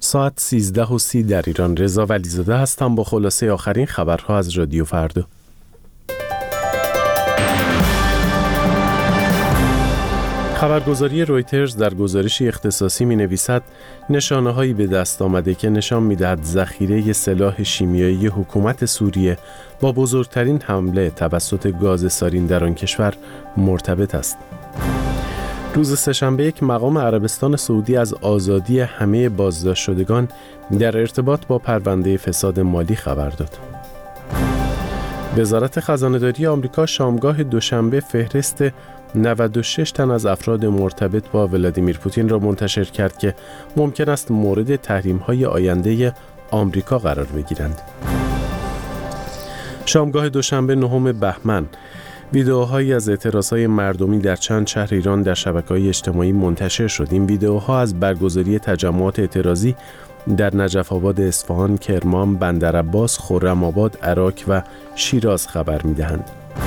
ساعت 13:30 در ایران. رضا ولیزاده هستم با خلاصه آخرین خبرها از رادیو فردا. خبرگزاری رویترز در گزارشی اختصاصی می‌نویسد نشانه‌هایی به دست آمده که نشان می‌دهد ذخیره سلاح شیمیایی حکومت سوریه با بزرگترین حمله توسط گاز سارین در آن کشور مرتبط است. روز سه‌شنبه یک مقام عربستان سعودی از آزادی همه بازداشت شدگان در ارتباط با پرونده فساد مالی خبر داد. وزارت خزانه‌داری آمریکا شامگاه دوشنبه فهرست 96 تن از افراد مرتبط با ولادیمیر پوتین را منتشر کرد که ممکن است مورد تحریم‌های آینده آمریکا قرار بگیرند. شامگاه دوشنبه 9 بهمن ویدئوهایی از اعتراضهای مردمی در چند شهر ایران در شبکه‌های اجتماعی منتشر شد. این ویدئوها از برگزاری تجمعات اعتراضی در نجف آباد، اصفهان، کرمان، بندرعباس، خرم‌آباد، عراق و شیراز خبر می‌دهند.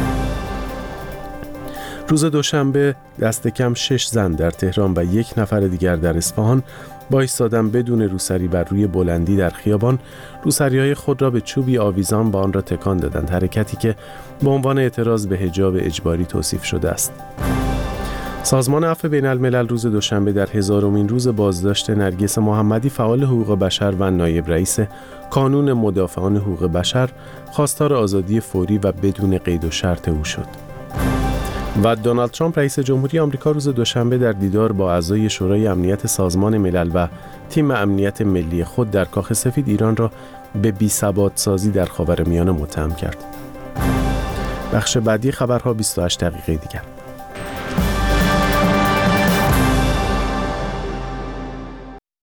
روز دوشنبه دست کم 6 زن در تهران و 1 نفر دیگر در اصفهان با ایستادن بدون روسری بر روی بلندی در خیابان، روسری‌های خود را به چوبی آویزان و آن را تکان دادند، حرکتی که به عنوان اعتراض به حجاب اجباری توصیف شده است. سازمان عفو بین‌الملل روز دوشنبه در 1000مین روز بازداشت نرگس محمدی فعال حقوق بشر و نایب رئیس کانون مدافعان حقوق بشر خواستار آزادی فوری و بدون قید و شرط او شد. و دونالد ترامپ رئیس جمهوری آمریکا روز دوشنبه در دیدار با اعضای شورای امنیت سازمان ملل و تیم امنیت ملی خود در کاخ سفید ایران را به بی‌ثبات‌سازی در خاورمیانه متهم کرد. بخش بعدی خبرها 28 دقیقه دیگر.